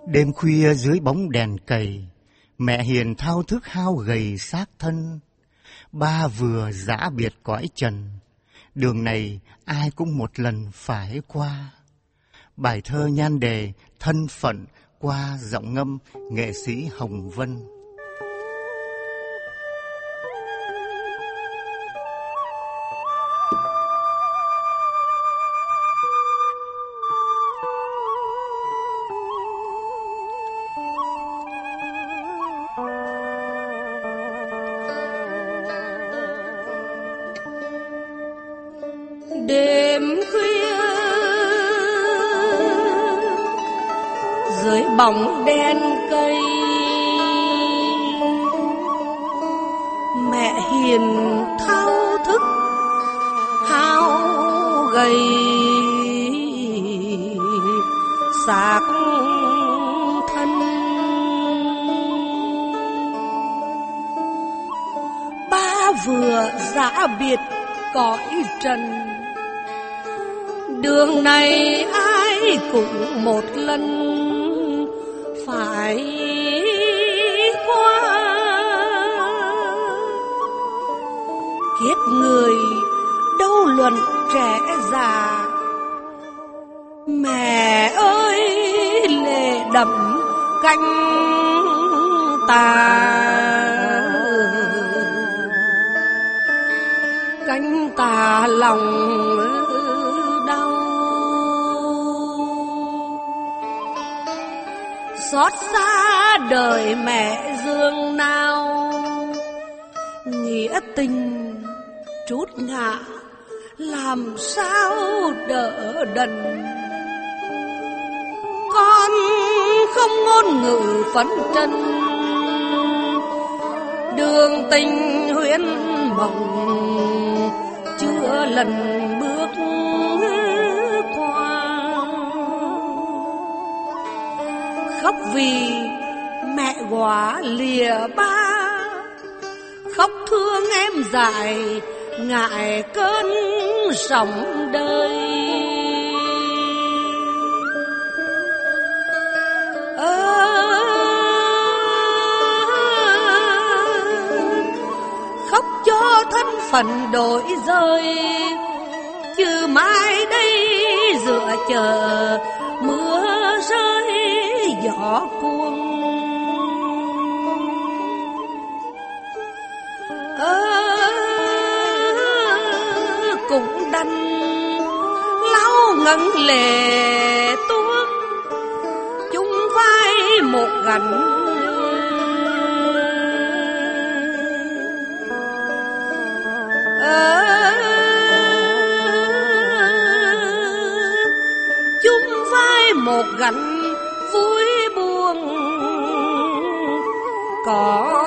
Đêm khuya dưới bóng đèn cầy, mẹ hiền thao thức hao gầy xác thân. Ba vừa giã biệt cõi trần, đường này ai cũng một lần phải qua. Bài thơ nhan đề Thân phận qua giọng ngâm nghệ sĩ Hồng Vân. Đêm khuya dưới bóng đèn cây, mẹ hiền thao thức hao gầy xác thân. Ba vừa giã biệt cõi trần, đường này ai cũng một lần phải qua. Kiếp người đâu luận trẻ già, mẹ ơi lệ đậm cánh tà lòng đau. Xót xa đời mẹ dương nào, nghĩa tình trút ngã làm sao đỡ đần. Con không ngôn ngữ phấn trần, đường tình huyễn mộng chưa lần bước qua. Khóc vì mẹ góa lìa ba, khóc thương em dại ngại cơn sóng đời. Khóc cho thân phận đổi rơi, chứ mai đây dựa chờ mưa rơi gió cuồng. Cũng đành lau ngấn lệ tuốt, chung vai một gánh. Chung vai một gánh vui buồn có